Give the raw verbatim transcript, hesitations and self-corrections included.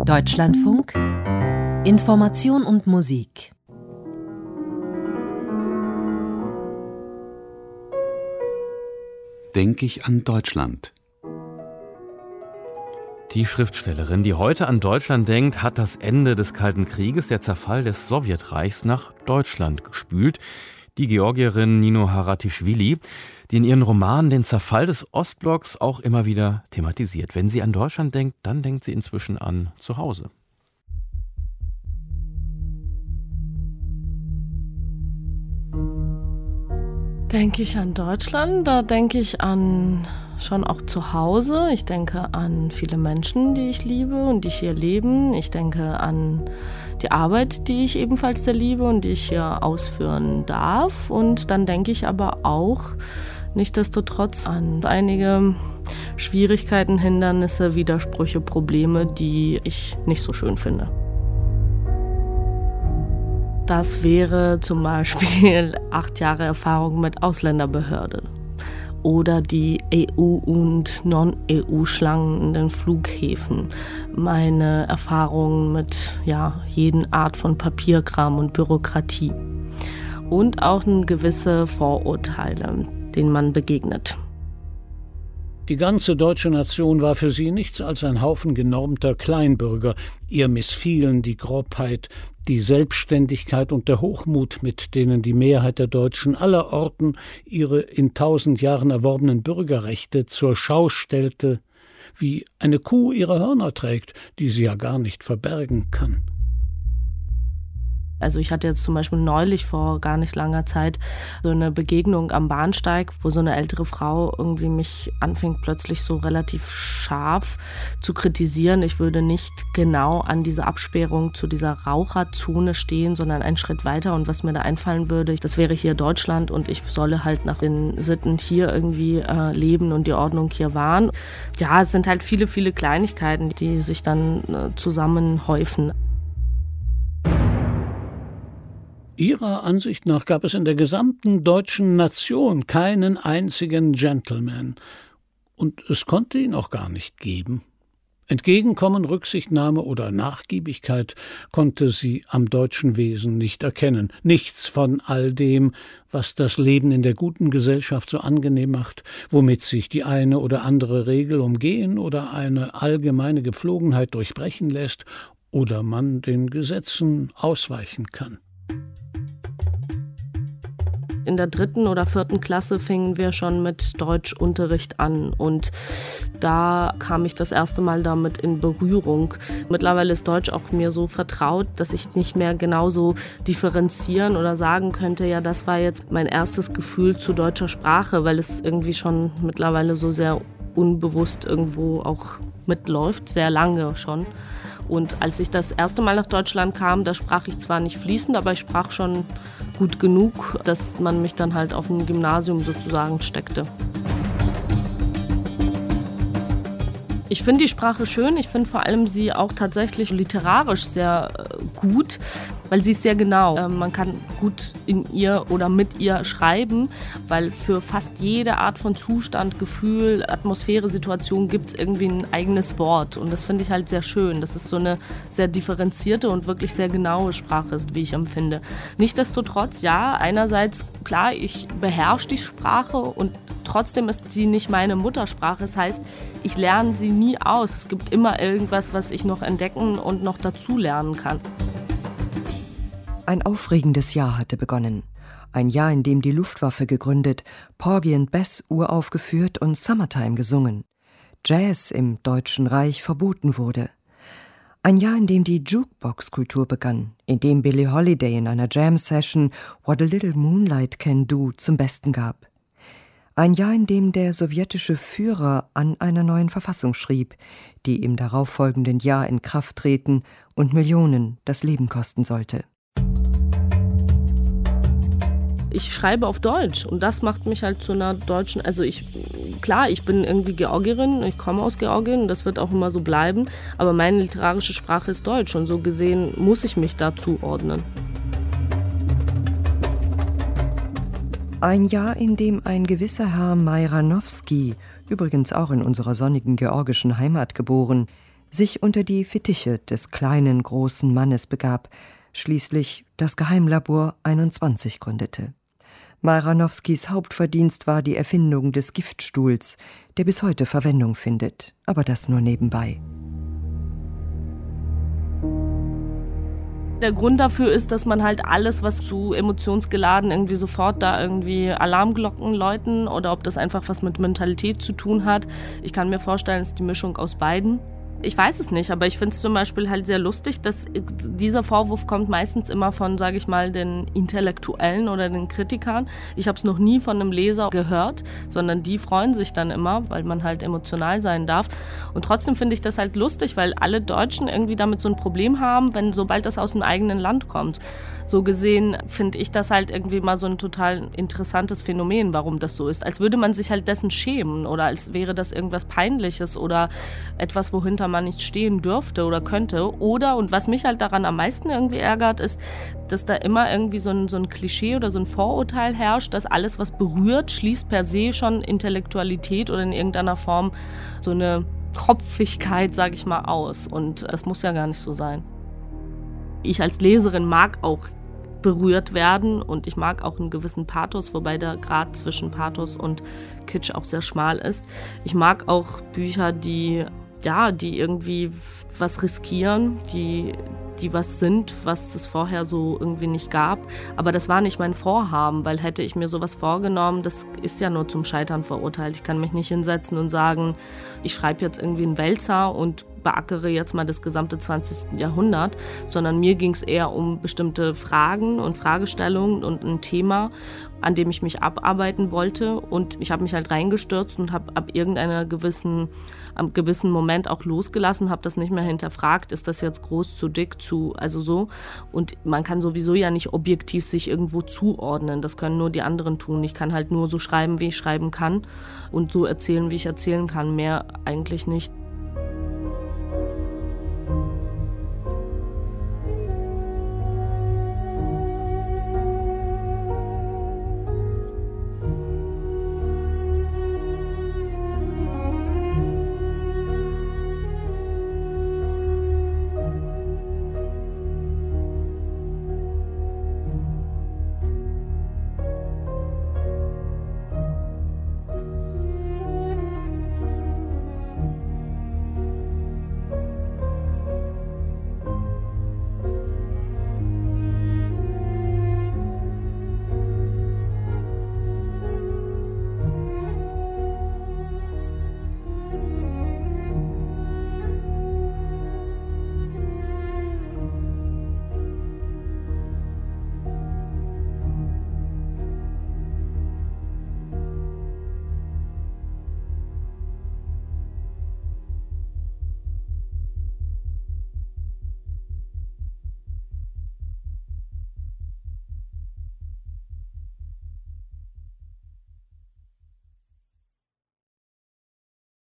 Deutschlandfunk Information und Musik. Denk ich an Deutschland. Die Schriftstellerin, die heute an Deutschland denkt, hat das Ende des Kalten Krieges, der Zerfall des Sowjetreichs, nach Deutschland gespült. Die Georgierin Nino Haratischvili, die in ihren Romanen den Zerfall des Ostblocks auch immer wieder thematisiert. Wenn sie an Deutschland denkt, dann denkt sie inzwischen an zu Hause. Denke ich an Deutschland, da denke ich an schon auch zu Hause. Ich denke an viele Menschen, die ich liebe und die hier leben. Ich denke an die Arbeit, die ich ebenfalls sehr liebe und die ich hier ausführen darf. Und dann denke ich aber auch nichtsdestotrotz an einige Schwierigkeiten, Hindernisse, Widersprüche, Probleme, die ich nicht so schön finde. Das wäre zum Beispiel acht Jahre Erfahrung mit Ausländerbehörde oder die E U- und Non-E U-Schlangen in den Flughäfen. Meine Erfahrungen mit ja, jeden Art von Papierkram und Bürokratie. Und auch eine gewisse Vorurteile, denen man begegnet. Die ganze deutsche Nation war für sie nichts als ein Haufen genormter Kleinbürger. Ihr missfielen die Grobheit, die Selbstständigkeit und der Hochmut, mit denen die Mehrheit der Deutschen aller Orten ihre in tausend Jahren erworbenen Bürgerrechte zur Schau stellte, wie eine Kuh ihre Hörner trägt, die sie ja gar nicht verbergen kann. Also ich hatte jetzt zum Beispiel neulich vor gar nicht langer Zeit so eine Begegnung am Bahnsteig, wo so eine ältere Frau irgendwie mich anfing plötzlich so relativ scharf zu kritisieren. Ich würde nicht genau an dieser Absperrung zu dieser Raucherzone stehen, sondern einen Schritt weiter. Und was mir da einfallen würde, das wäre hier Deutschland und ich solle halt nach den Sitten hier irgendwie äh, leben und die Ordnung hier wahren. Ja, es sind halt viele, viele Kleinigkeiten, die sich dann äh, zusammenhäufen. Ihrer Ansicht nach gab es in der gesamten deutschen Nation keinen einzigen Gentleman. Und es konnte ihn auch gar nicht geben. Entgegenkommen, Rücksichtnahme oder Nachgiebigkeit konnte sie am deutschen Wesen nicht erkennen. Nichts von all dem, was das Leben in der guten Gesellschaft so angenehm macht, womit sich die eine oder andere Regel umgehen oder eine allgemeine Gepflogenheit durchbrechen lässt oder man den Gesetzen ausweichen kann. In der dritten oder vierten Klasse fingen wir schon mit Deutschunterricht an und da kam ich das erste Mal damit in Berührung. Mittlerweile ist Deutsch auch mir so vertraut, dass ich nicht mehr genauso differenzieren oder sagen könnte, ja, das war jetzt mein erstes Gefühl zu deutscher Sprache, weil es irgendwie schon mittlerweile so sehr unbewusst irgendwo auch mitläuft, sehr lange schon. Und als ich das erste Mal nach Deutschland kam, da sprach ich zwar nicht fließend, aber ich sprach schon gut genug, dass man mich dann halt auf ein Gymnasium sozusagen steckte. Ich finde die Sprache schön, ich finde vor allem sie auch tatsächlich literarisch sehr äh, gut, weil sie ist sehr genau. Äh, man kann gut in ihr oder mit ihr schreiben, weil für fast jede Art von Zustand, Gefühl, Atmosphäre, Situation gibt es irgendwie ein eigenes Wort. Und das finde ich halt sehr schön, dass es so eine sehr differenzierte und wirklich sehr genaue Sprache ist, wie ich empfinde. Nichtsdestotrotz, ja, einerseits, klar, ich beherrsche die Sprache und trotzdem ist sie nicht meine Muttersprache. Das heißt, ich lerne sie nie aus. Es gibt immer irgendwas, was ich noch entdecken und noch dazulernen kann. Ein aufregendes Jahr hatte begonnen. Ein Jahr, in dem die Luftwaffe gegründet, Porgy and Bess uraufgeführt und Summertime gesungen. Jazz im Deutschen Reich verboten wurde. Ein Jahr, in dem die Jukebox-Kultur begann, in dem Billie Holiday in einer Jam-Session What a Little Moonlight Can Do zum Besten gab. Ein Jahr, in dem der sowjetische Führer an einer neuen Verfassung schrieb, die im darauffolgenden Jahr in Kraft treten und Millionen das Leben kosten sollte. Ich schreibe auf Deutsch und das macht mich halt zu einer deutschen, also ich, klar, ich bin irgendwie Georgierin, ich komme aus Georgien und das wird auch immer so bleiben, aber meine literarische Sprache ist Deutsch und so gesehen muss ich mich da zuordnen. Ein Jahr, in dem ein gewisser Herr Majranowski, übrigens auch in unserer sonnigen georgischen Heimat geboren, sich unter die Fittiche des kleinen, großen Mannes begab, schließlich das Geheimlabor einundzwanzig gründete. Majranowskis Hauptverdienst war die Erfindung des Giftstuhls, der bis heute Verwendung findet, aber das nur nebenbei. Der Grund dafür ist, dass man halt alles, was zu emotionsgeladen irgendwie sofort da irgendwie Alarmglocken läuten oder ob das einfach was mit Mentalität zu tun hat. Ich kann mir vorstellen, es ist die Mischung aus beiden. Ich weiß es nicht, aber ich finde es zum Beispiel halt sehr lustig, dass dieser Vorwurf kommt meistens immer von, sage ich mal, den Intellektuellen oder den Kritikern. Ich habe es noch nie von einem Leser gehört, sondern die freuen sich dann immer, weil man halt emotional sein darf. Und trotzdem finde ich das halt lustig, weil alle Deutschen irgendwie damit so ein Problem haben, wenn sobald das aus dem eigenen Land kommt. So gesehen finde ich das halt irgendwie mal so ein total interessantes Phänomen, warum das so ist. Als würde man sich halt dessen schämen oder als wäre das irgendwas Peinliches oder etwas, wohinter man nicht stehen dürfte oder könnte. Oder, und was mich halt daran am meisten irgendwie ärgert, ist, dass da immer irgendwie so ein, so ein Klischee oder so ein Vorurteil herrscht, dass alles, was berührt, schließt per se schon Intellektualität oder in irgendeiner Form so eine Kopfigkeit, sage ich mal, aus. Und das muss ja gar nicht so sein. Ich als Leserin mag auch berührt werden und ich mag auch einen gewissen Pathos, wobei der Grad zwischen Pathos und Kitsch auch sehr schmal ist. Ich mag auch Bücher, die, ja, die irgendwie was riskieren, die, die was sind, was es vorher so irgendwie nicht gab. Aber das war nicht mein Vorhaben, weil hätte ich mir sowas vorgenommen, das ist ja nur zum Scheitern verurteilt. Ich kann mich nicht hinsetzen und sagen, ich schreibe jetzt irgendwie einen Wälzer und beackere jetzt mal das gesamte zwanzigste Jahrhundert, sondern mir ging es eher um bestimmte Fragen und Fragestellungen und ein Thema, an dem ich mich abarbeiten wollte. Und ich habe mich halt reingestürzt und habe ab irgendeiner gewissen, am gewissen Moment auch losgelassen, habe das nicht mehr hinterfragt, ist das jetzt groß, zu dick, zu, also so. Und man kann sowieso ja nicht objektiv sich irgendwo zuordnen, das können nur die anderen tun. Ich kann halt nur so schreiben, wie ich schreiben kann und so erzählen, wie ich erzählen kann, mehr eigentlich nicht.